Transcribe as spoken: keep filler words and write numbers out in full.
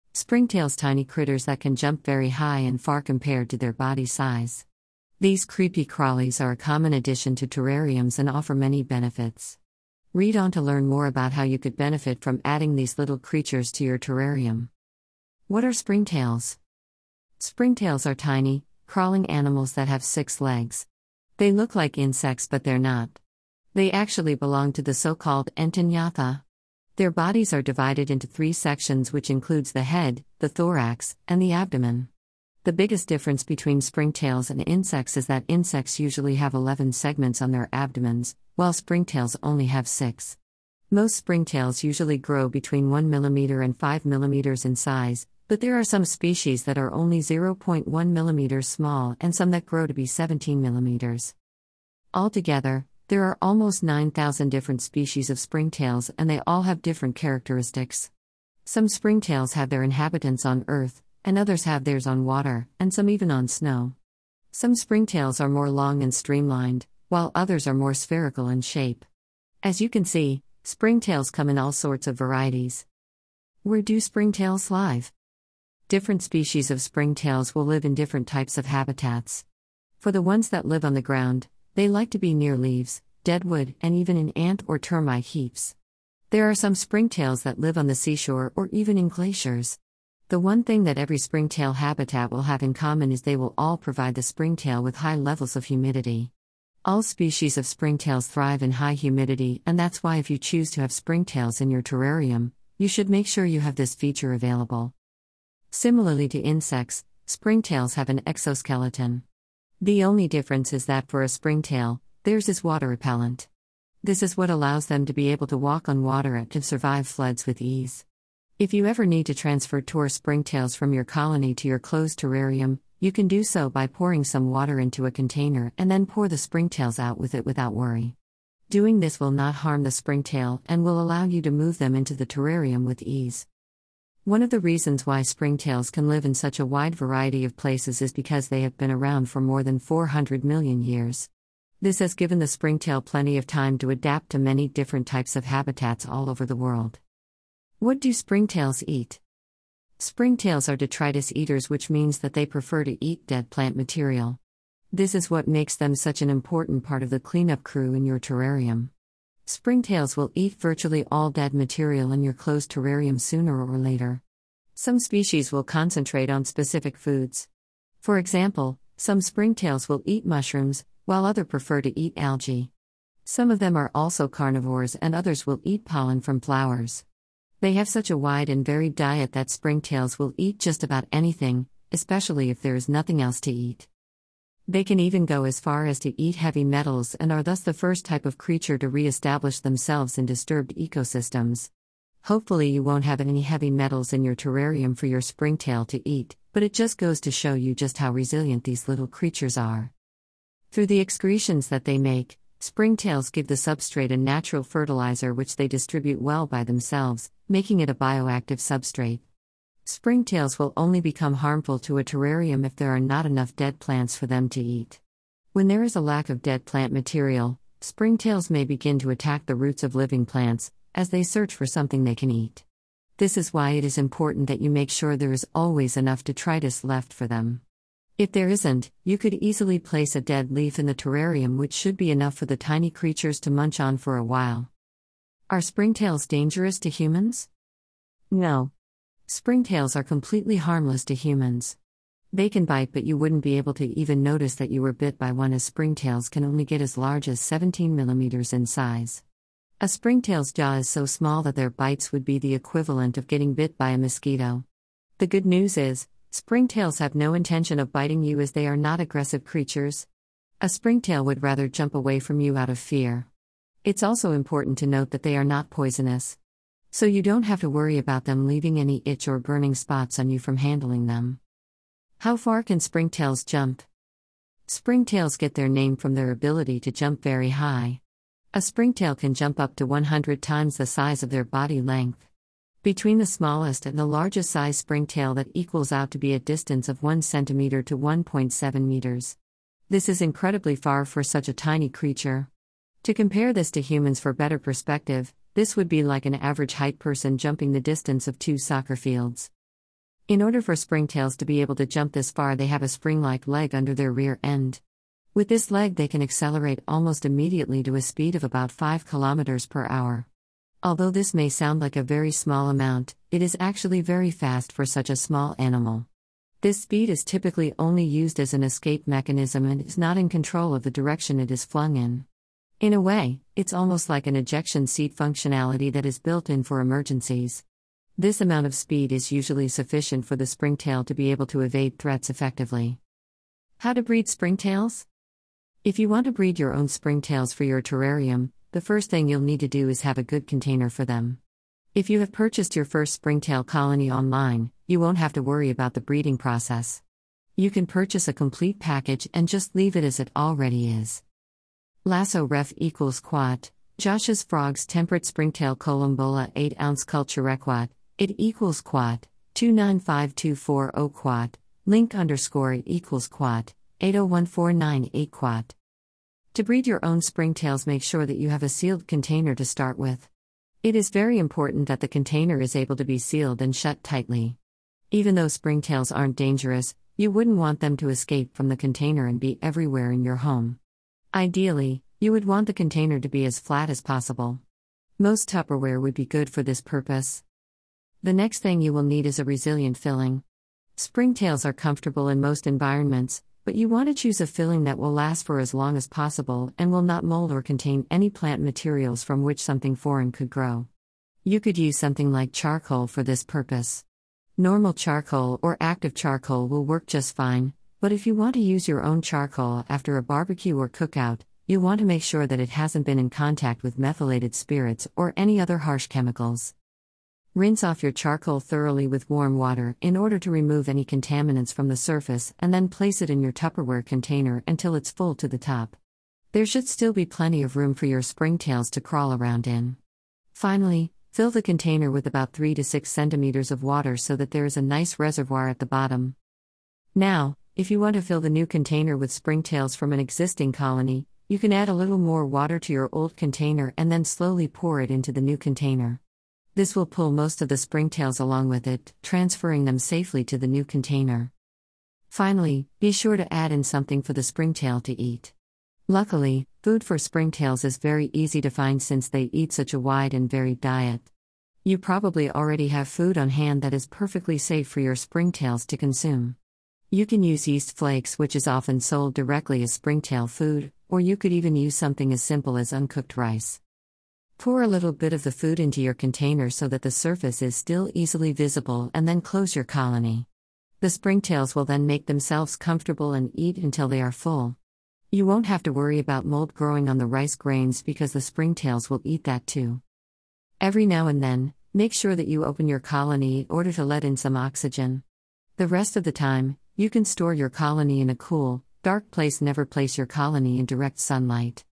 Springtails, tiny critters that can jump very high and far compared to their body size. These creepy crawlies are a common addition to terrariums and offer many benefits. Read on to learn more about how you could benefit from adding these little creatures to your terrarium. What are springtails? Springtails are tiny, crawling animals that have six legs. They look like insects, but they're not. They actually belong to the so-called Entognatha. Their bodies are divided into three sections, which includes the head, the thorax, and the abdomen. The biggest difference between springtails and insects is that insects usually have eleven segments on their abdomens, while springtails only have six. Most springtails usually grow between one millimeter and five millimeters in size, but there are some species that are only zero point one millimeters small and some that grow to be seventeen millimeters. Altogether, there are almost nine thousand different species of springtails, and they all have different characteristics. Some springtails have their inhabitants on Earth, and others have theirs on water, and some even on snow. Some springtails are more long and streamlined, while others are more spherical in shape. As you can see, springtails come in all sorts of varieties. Where do springtails live? Different species of springtails will live in different types of habitats. For the ones that live on the ground, they like to be near leaves, dead wood, and even in ant or termite heaps. There are some springtails that live on the seashore or even in glaciers. The one thing that every springtail habitat will have in common is they will all provide the springtail with high levels of humidity. All species of springtails thrive in high humidity, and that's why if you choose to have springtails in your terrarium, you should make sure you have this feature available. Similarly to insects, springtails have an exoskeleton. The only difference is that for a springtail, theirs is water repellent. This is what allows them to be able to walk on water and to survive floods with ease. If you ever need to transfer tour springtails from your colony to your closed terrarium, you can do so by pouring some water into a container and then pour the springtails out with it without worry. Doing this will not harm the springtail and will allow you to move them into the terrarium with ease. One of the reasons why springtails can live in such a wide variety of places is because they have been around for more than four hundred million years. This has given the springtail plenty of time to adapt to many different types of habitats all over the world. What do springtails eat? Springtails are detritus eaters, which means that they prefer to eat dead plant material. This is what makes them such an important part of the cleanup crew in your terrarium. Springtails will eat virtually all dead material in your closed terrarium sooner or later. Some species will concentrate on specific foods. For example, some springtails will eat mushrooms, while others prefer to eat algae. Some of them are also carnivores, and others will eat pollen from flowers. They have such a wide and varied diet that springtails will eat just about anything, especially if there is nothing else to eat. They can even go as far as to eat heavy metals and are thus the first type of creature to re-establish themselves in disturbed ecosystems. Hopefully you won't have any heavy metals in your terrarium for your springtail to eat, but it just goes to show you just how resilient these little creatures are. Through the excretions that they make, springtails give the substrate a natural fertilizer which they distribute well by themselves, making it a bioactive substrate. Springtails will only become harmful to a terrarium if there are not enough dead plants for them to eat. When there is a lack of dead plant material, springtails may begin to attack the roots of living plants, as they search for something they can eat. This is why it is important that you make sure there is always enough detritus left for them. If there isn't, you could easily place a dead leaf in the terrarium, which should be enough for the tiny creatures to munch on for a while. Are springtails dangerous to humans? No. Springtails are completely harmless to humans. They can bite, but you wouldn't be able to even notice that you were bit by one, as springtails can only get as large as seventeen millimeters in size. A springtail's jaw is so small that their bites would be the equivalent of getting bit by a mosquito. The good news is, springtails have no intention of biting you, as they are not aggressive creatures. A springtail would rather jump away from you out of fear. It's also important to note that they are not poisonous. So you don't have to worry about them leaving any itch or burning spots on you from handling them. How far can springtails jump? Springtails get their name from their ability to jump very high. A springtail can jump up to one hundred times the size of their body length. Between the smallest and the largest size springtail, that equals out to be a distance of one centimeter to one point seven meters. This is incredibly far for such a tiny creature. To compare this to humans for better perspective, this would be like an average height person jumping the distance of two soccer fields. In order for springtails to be able to jump this far, they have a spring-like leg under their rear end. With this leg, they can accelerate almost immediately to a speed of about five kilometers per hour. Although this may sound like a very small amount, it is actually very fast for such a small animal. This speed is typically only used as an escape mechanism and is not in control of the direction it is flung in. In a way, it's almost like an ejection seat functionality that is built in for emergencies. This amount of speed is usually sufficient for the springtail to be able to evade threats effectively. How to breed springtails? If you want to breed your own springtails for your terrarium, the first thing you'll need to do is have a good container for them. If you have purchased your first springtail colony online, you won't have to worry about the breeding process. You can purchase a complete package and just leave it as it already is. Lasso ref equals quat, Josh's Frogs Temperate Springtail Columbola eight ounce Culture Requat, it equals quat, two nine five two four zero quat, link underscore it equals quat, eight zero one four nine eight quat. To breed your own springtails, make sure that you have a sealed container to start with. It is very important that the container is able to be sealed and shut tightly. Even though springtails aren't dangerous, you wouldn't want them to escape from the container and be everywhere in your home. Ideally, you would want the container to be as flat as possible. Most Tupperware would be good for this purpose. The next thing you will need is a resilient filling. Springtails are comfortable in most environments, but you want to choose a filling that will last for as long as possible and will not mold or contain any plant materials from which something foreign could grow. You could use something like charcoal for this purpose. Normal charcoal or active charcoal will work just fine, but if you want to use your own charcoal after a barbecue or cookout, you want to make sure that it hasn't been in contact with methylated spirits or any other harsh chemicals. Rinse off your charcoal thoroughly with warm water in order to remove any contaminants from the surface, and then place it in your Tupperware container until it's full to the top. There should still be plenty of room for your springtails to crawl around in. Finally, fill the container with about three to six centimeters of water so that there is a nice reservoir at the bottom. Now, if you want to fill the new container with springtails from an existing colony, you can add a little more water to your old container and then slowly pour it into the new container. This will pull most of the springtails along with it, transferring them safely to the new container. Finally, be sure to add in something for the springtail to eat. Luckily, food for springtails is very easy to find since they eat such a wide and varied diet. You probably already have food on hand that is perfectly safe for your springtails to consume. You can use yeast flakes, which is often sold directly as springtail food, or you could even use something as simple as uncooked rice. Pour a little bit of the food into your container so that the surface is still easily visible, and then close your colony. The springtails will then make themselves comfortable and eat until they are full. You won't have to worry about mold growing on the rice grains because the springtails will eat that too. Every now and then, make sure that you open your colony in order to let in some oxygen. The rest of the time, you can store your colony in a cool, dark place. Never place your colony in direct sunlight.